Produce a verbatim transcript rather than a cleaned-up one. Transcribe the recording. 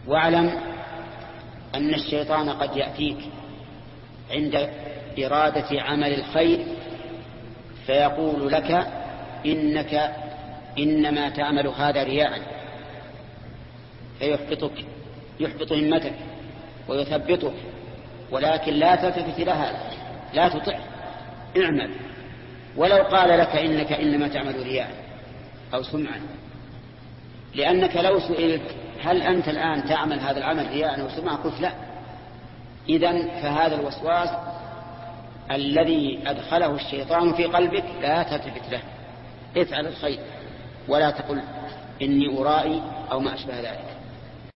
واعلم أن الشيطان قد يأتيك عند إرادة عمل الخير فيقول لك إنك إنما تعمل هذا رياء، فيحبطك يحبط همتك ويثبطك، ولكن لا تلتفت إلى هذا، لا تطع، اعمل. ولو قال لك إنك إنما تعمل رياء أو سمعا، لأنك لو سئلت هل أنت الآن تعمل هذا العمل رياء أو سمعا قلت لا، إذن فهذا الوسواس الذي أدخله الشيطان في قلبك لا تلتفت له، افعل الخير ولا تقل إني أرائي أو ما أشبه ذلك.